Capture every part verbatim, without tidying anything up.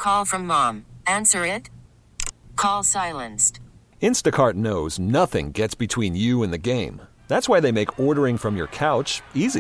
Call from mom. Answer it. Call silenced. Instacart knows nothing gets between you and the game. That's why they make ordering from your couch easy.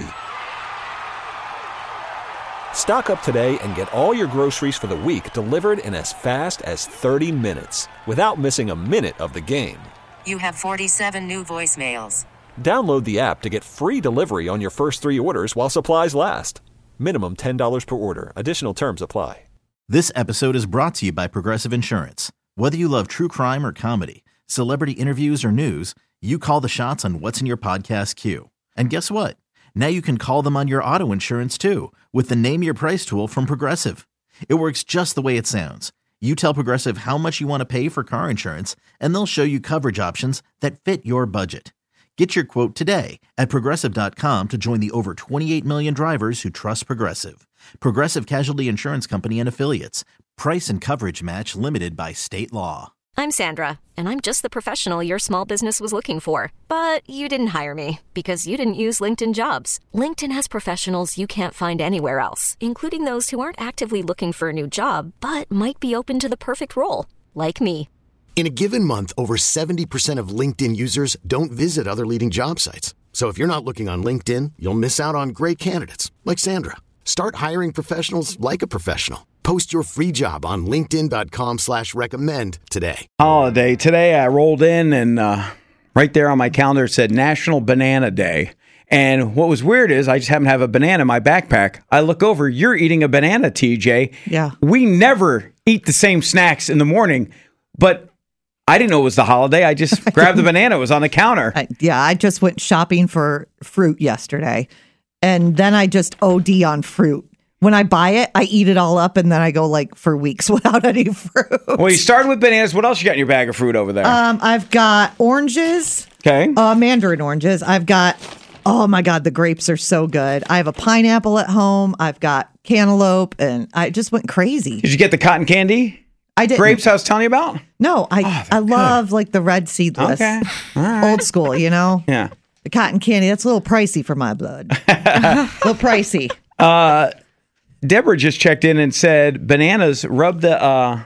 Stock up today and get all your groceries for the week delivered in as fast as thirty minutes without missing a minute of the game. You have forty-seven new voicemails. Download the app to get free delivery on your first three orders while supplies last. Minimum ten dollars per order. Additional terms apply. This episode is brought to you by Progressive Insurance. Whether you love true crime or comedy, celebrity interviews or news, you call the shots on what's in your podcast queue. And guess what? Now you can call them on your auto insurance too with the Name Your Price tool from Progressive. It works just the way it sounds. You tell Progressive how much you want to pay for car insurance, and they'll show you coverage options that fit your budget. Get your quote today at Progressive dot com to join the over twenty-eight million drivers who trust Progressive. Progressive Casualty Insurance Company and Affiliates. Price and coverage match limited by state law. I'm Sandra, and I'm just the professional your small business was looking for. But you didn't hire me because you didn't use LinkedIn Jobs. LinkedIn has professionals you can't find anywhere else, including those who aren't actively looking for a new job, but might be open to the perfect role, like me. In a given month, over seventy percent of LinkedIn users don't visit other leading job sites. So if you're not looking on LinkedIn, you'll miss out on great candidates like Sandra. Start hiring professionals like a professional. Post your free job on linkedin dot com slash recommend today. Holiday. Today I rolled in and uh, right there on my calendar it said National Banana Day. And what was weird is I just happen to have a banana in my backpack. I look over, you're eating a banana, T J. Yeah. We never eat the same snacks in the morning, but I didn't know it was the holiday. I just grabbed the banana. It was on the counter. I, yeah, I just went shopping for fruit yesterday, and then I just O D on fruit. When I buy it, I eat it all up, and then I go like for weeks without any fruit. Well, you started with bananas. What else you got in your bag of fruit over there? Um, I've got oranges. Okay. Uh, mandarin oranges. I've got, oh my God, the grapes are so good. I have a pineapple at home. I've got cantaloupe, and I just went crazy. Did you get the cotton candy? I did. Grapes I was telling you about? No, I Oh, I love like the red seedless. Okay. All right. Old school, you know? Yeah. The cotton candy, that's a little pricey for my blood. A little pricey. Uh, Deborah just checked in and said, bananas, rub the uh,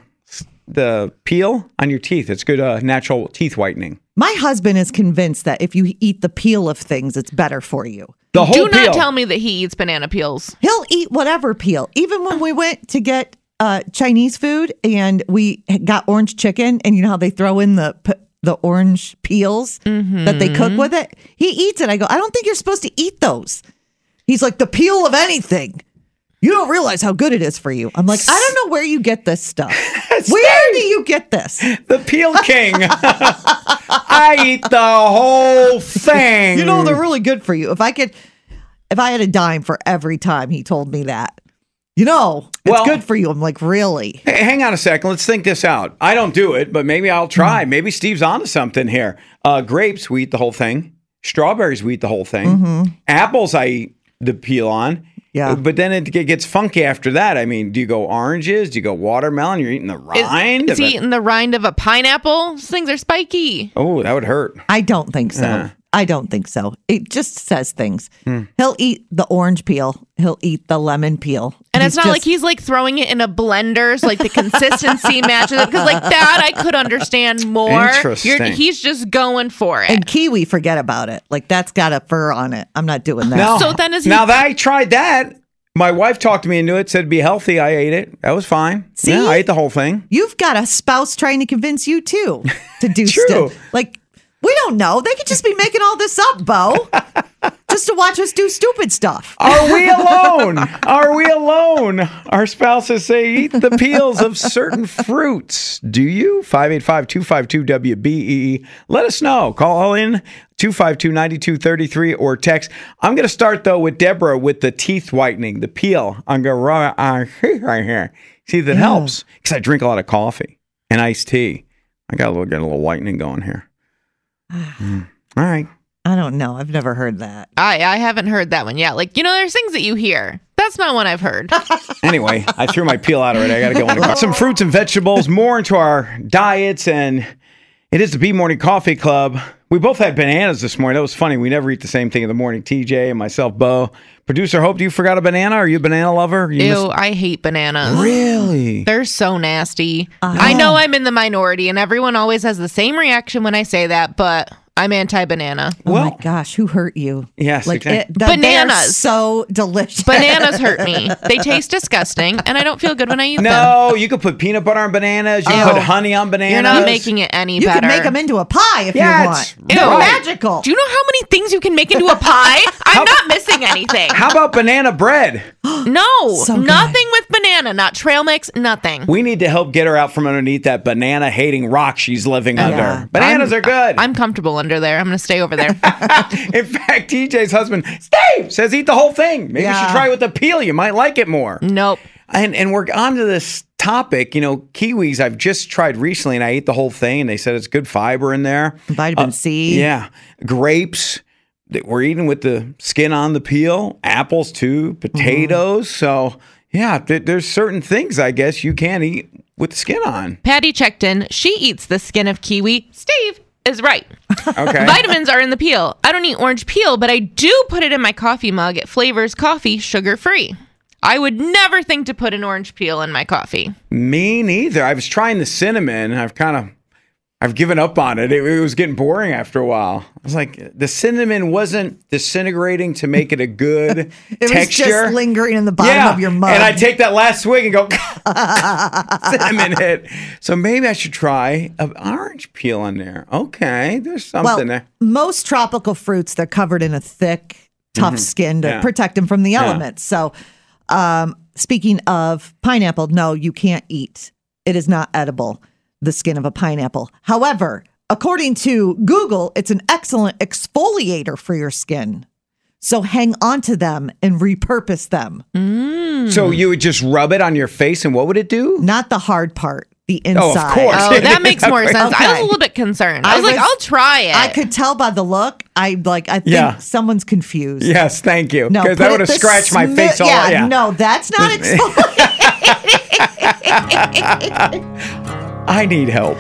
the peel on your teeth. It's good uh, natural teeth whitening. My husband is convinced that if you eat the peel of things, it's better for you. The whole Do peel. not tell me that he eats banana peels. He'll eat whatever peel. Even when we went to get uh, Chinese food and we got orange chicken, and you know how they throw in the the orange peels mm-hmm. that they cook with it? He eats it. I go, I don't think you're supposed to eat those. He's like, the peel of anything. You don't realize how good it is for you. I'm like, I don't know where you get this stuff. Where do you get this? The Peel King. I eat the whole thing. You know, they're really good for you. If I could, if I had a dime for every time he told me that, you know, it's Well, good for you. I'm like, really? Hey, hang on a second. Let's think this out. I don't do it, but maybe I'll try. Mm. Maybe Steve's onto something here. Uh, grapes, we eat the whole thing. Strawberries, we eat the whole thing. Mm-hmm. Apples, I eat the peel on. Yeah. But then it gets funky after that. I mean, do you go oranges? Do you go watermelon? You're eating the rind? Is, is he eating the rind of a pineapple? Those things are spiky. Oh, that would hurt. I don't think so. Uh. I don't think so. It just says things. Hmm. He'll eat the orange peel. He'll eat the lemon peel. And He's it's not just- like he's like throwing it in a blender, so like the consistency matches it. Because like that, I could understand more. Interesting. You're, he's just going for it. And kiwi, forget about it. Like that's got a fur on it. I'm not doing that. Now, So then is he- now that I tried that, my wife talked me into it, said it'd be healthy. I ate it. That was fine. See? Yeah, I ate the whole thing. You've got a spouse trying to convince you too to do True. stuff. Like we don't know. They could just be making all this up, Bo, just to watch us do stupid stuff. Are we alone? Are we alone? Our spouses say eat the peels of certain fruits. Do you? five eight five, two five two, W B E E. Let us know. Call in two five two, nine two three three or text. I'm going to start, though, with Deborah with the teeth whitening, the peel. I'm going to rub it on right here. See, that Yeah. helps because I drink a lot of coffee and iced tea. I got a little, get a little whitening going here. Mm. All right. I don't know. I've never heard that. I, I haven't heard that one yet. Like, you know, there's things that you hear. That's not one I've heard. Anyway, I threw my peel out already. I got to go in the car. Some fruits and vegetables, more into our diets, and it is the B Morning Coffee Club. We both had bananas this morning. That was funny. We never eat the same thing in the morning. T J and myself, Bo. Producer Hope, do you forgot a banana? Are you a banana lover? You Ew, miss- I hate bananas. Really? They're so nasty. Uh-huh. I know I'm in the minority, and everyone always has the same reaction when I say that, but I'm anti-banana. Oh Well- my gosh, who hurt you? Yes, like exactly. it, the, they're Bananas. so delicious. Bananas hurt me. They taste disgusting, and I don't feel good when I eat them. No, you could put peanut butter on bananas. You Ew. can put honey on bananas. You're not making it any You better. can make them into a pie if Yeah, you it's- want. Ew. They're Right. magical. Do you know how many things you can make into a pie? I'm not missing anything. How about banana bread? No, So good. nothing with banana, not trail mix, nothing. We need to help get her out from underneath that banana-hating rock she's living Yeah. under. Bananas I'm- are good. I'm comfortable under there. I'm going to stay over there. In fact, T J's husband, Steve, says eat the whole thing. Maybe you Yeah. should try it with the peel. You might like it more. Nope. And and we're on to this topic. You know, kiwis I've just tried recently, and I ate the whole thing, and they said it's good fiber in there. Vitamin Uh, C. Yeah. Grapes that we're eating with the skin on the peel. Apples, too. Potatoes. Mm-hmm. So, yeah, th- there's certain things, I guess, you can eat with the skin on. Patty checked in. She eats the skin of kiwi. Steve is right. Okay. Vitamins are in the peel. I don't eat orange peel, but I do put it in my coffee mug. It flavors coffee sugar-free. I would never think to put an orange peel in my coffee. Me neither. I was trying the cinnamon. I've kind of, I've given up on it. it. It was getting boring after a while. I was like, the cinnamon wasn't disintegrating to make it a good It was texture. just lingering in the bottom yeah. of your mug. And I take that last swig and go, cinnamon hit. So maybe I should try an orange peel in there. Okay, there's something well, there. most tropical fruits, they're covered in a thick, tough skin to Yeah. protect them from the elements. So, um, speaking of pineapple, no, you can't eat. It is not edible, the skin of a pineapple. However, according to Google, it's an excellent exfoliator for your skin. So hang on to them and repurpose them. So you would just rub it on your face, and what would it do? Not the hard part, the Oh, of inside. course. Oh, that makes more sense. I was Okay. a little bit concerned. I I was like, was- I'll try it. I could tell by the look. I like. I think Yeah. someone's confused. Yes, thank you. No, Because put that it would have the scratched my smi- face all yeah, yeah. no, that's not exfoliating. I need help.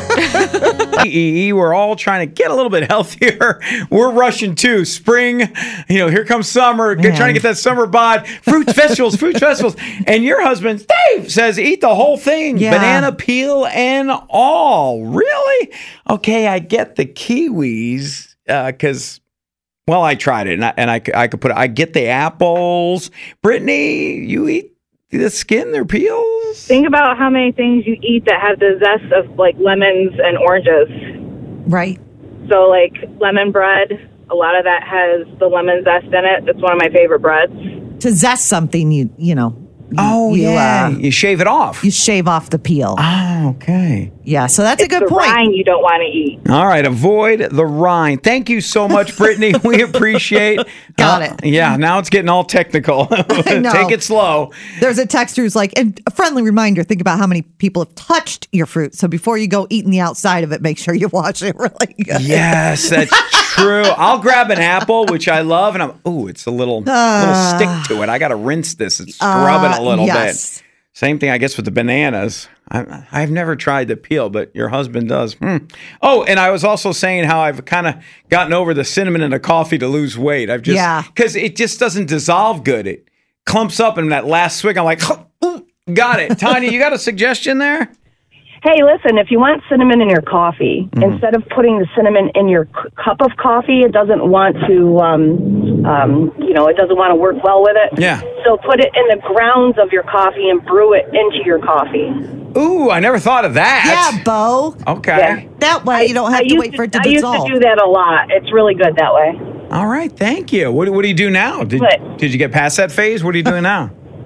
E E, we're all trying to get a little bit healthier. We're rushing too. Spring, you know, here comes summer. Get, Man. trying to get that summer bod. Fruit festivals, fruit festivals. And your husband, Dave, says eat the whole thing. Yeah. Banana peel and all. Really? Okay, I get the kiwis because, well, I tried it and I, and I, c- I could put it. I get the apples. Brittany, you eat the skin, their peels? Think about how many things you eat that have the zest of like lemons and oranges. Right. So like lemon bread, a lot of that has the lemon zest in it. It's one of my favorite breads. To zest something, you you know. You, Oh, you, yeah. uh, you shave it off. you shave off the peel. Oh, okay. Yeah. So that's It's a good the point. rind you don't want to eat. All right. Avoid the rind. Thank you so much, Brittany. We appreciate Got uh, it. Yeah. Now it's getting all technical. know. Take it slow. There's a texter who's like, and a friendly reminder, think about how many people have touched your fruit. So before you go eating the outside of it, make sure you wash it really good. Yes, that's true. I'll grab an apple, which I love, and I'm, ooh, it's a little, little stick to it. I got to rinse this and scrub it a little Uh, yes. bit. Same thing, I guess, with the bananas. I, I've never tried the peel, but your husband does. Hmm. Oh, and I was also saying how I've kind of gotten over the cinnamon in the coffee to lose weight. I've just, Yeah. because it just doesn't dissolve good. It clumps up, and that last swig, I'm like, ooh, got it. Tanya, you got a suggestion there? Hey, listen, if you want cinnamon in your coffee, instead of putting the cinnamon in your c- cup of coffee, it doesn't want to, um, um, you know, it doesn't want to work well with it. Yeah. So put it in the grounds of your coffee and brew it into your coffee. Ooh, I never thought of that. Yeah, Bo. Okay. Yeah. That way you don't have I to used wait for it to I used dissolve. to do that a lot. It's really good that way. All right, thank you. What, what do you do now? Did, What? did you get past that phase? What are you doing now?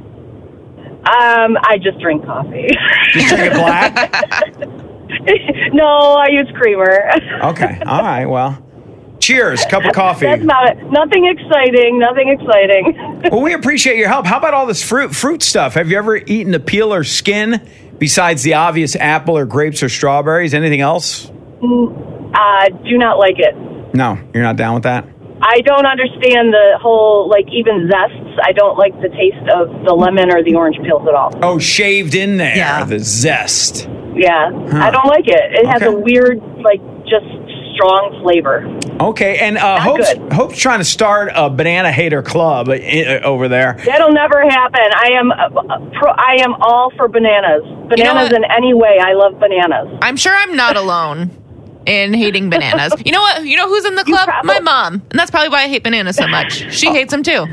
Um, I just drink coffee. Just drink it black? No, I use creamer. Okay, all right, well. Cheers, cup of coffee. That's about it. Nothing exciting. Nothing exciting. Well, we appreciate your help. How about all this fruit fruit stuff? Have you ever eaten the peel or skin besides the obvious apple or grapes or strawberries? Anything else? Uh, do not like it. No, you're not down with that? I don't understand the whole, like, even zests. I don't like the taste of the lemon or the orange peels at all. Oh, shaved in there, Yeah. the zest. Yeah, I don't like it. It has Okay. a weird, like, just strong flavor. Okay, and uh, Hope's, Hope's trying to start a banana hater club uh, over there. That'll never happen. I am uh, pro, I am all for bananas. Bananas You know what? in any way. I love bananas. I'm sure I'm not alone in hating bananas. You know what? You know who's in the club? My mom. And that's probably why I hate bananas so much. She hates them too.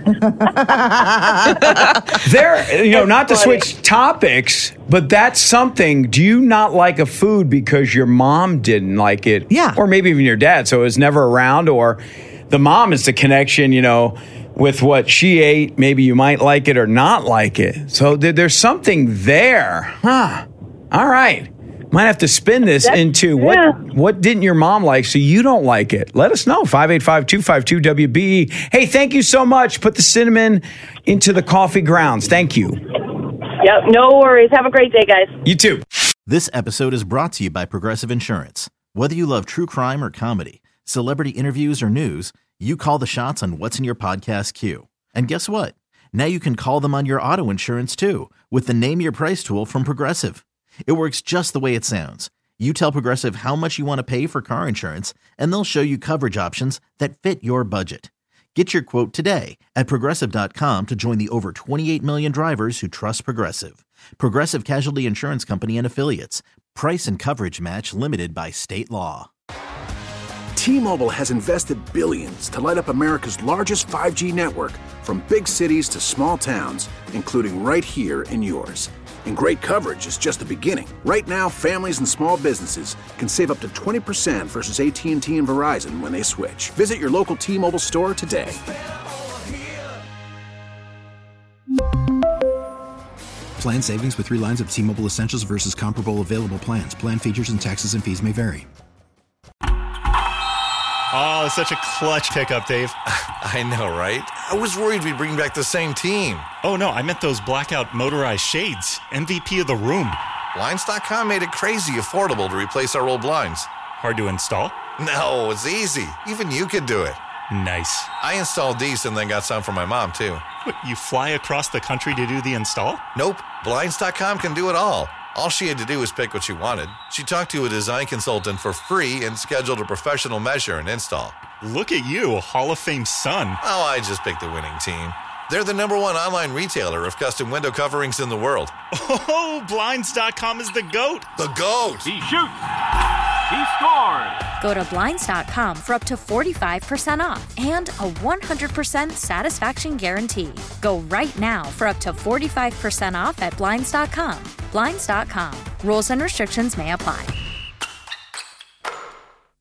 There, you know, not to switch topics, but that's something. Do you not like a food because your mom didn't like it? Yeah. Or maybe even your dad, so it was never around, or the mom is the connection, you know, with what she ate. Maybe you might like it or not like it. So th- there's something there. Huh. All right. Might have to spin this That's, into what yeah. what didn't your mom like so you don't like it? Let us know. five eight five, two five two, W B E. Hey, thank you so much. Put the cinnamon into the coffee grounds. Thank you. Yep, no worries. Have a great day, guys. You too. This episode is brought to you by Progressive Insurance. Whether you love true crime or comedy, celebrity interviews or news, you call the shots on what's in your podcast queue. And guess what? Now you can call them on your auto insurance too with the Name Your Price tool from Progressive. It works just the way it sounds. You tell Progressive how much you want to pay for car insurance, and they'll show you coverage options that fit your budget. Get your quote today at Progressive dot com to join the over twenty-eight million drivers who trust Progressive. Progressive Casualty Insurance Company and Affiliates. Price and coverage match limited by state law. T-Mobile has invested billions to light up America's largest five G network, from big cities to small towns, including right here in yours. And great coverage is just the beginning. Right now, families and small businesses can save up to twenty percent versus A T and T and Verizon when they switch. Visit your local T-Mobile store today. Plan savings with three lines of T-Mobile Essentials versus comparable available plans. Plan features and taxes and fees may vary. Oh, such a clutch pickup, Dave. I know, right? I was worried we'd bring back the same team. Oh, no, I meant those blackout motorized shades. M V P of the room. Blinds dot com made it crazy affordable to replace our old blinds. Hard to install? No, it's easy. Even you could do it. Nice. I installed these and then got some for my mom, too. What, you fly across the country to do the install? Nope. Blinds dot com can do it all. All she had to do was pick what she wanted. She talked to a design consultant for free and scheduled a professional measure and install. Look at you, a Hall of Fame son. Oh, I just picked the winning team. They're the number one online retailer of custom window coverings in the world. Oh, Blinds dot com is the GOAT. The GOAT. He shoots. He scores. Go to Blinds dot com for up to forty-five percent off and a one hundred percent satisfaction guarantee. Go right now for up to forty-five percent off at Blinds dot com. Blinds dot com. Rules and restrictions may apply.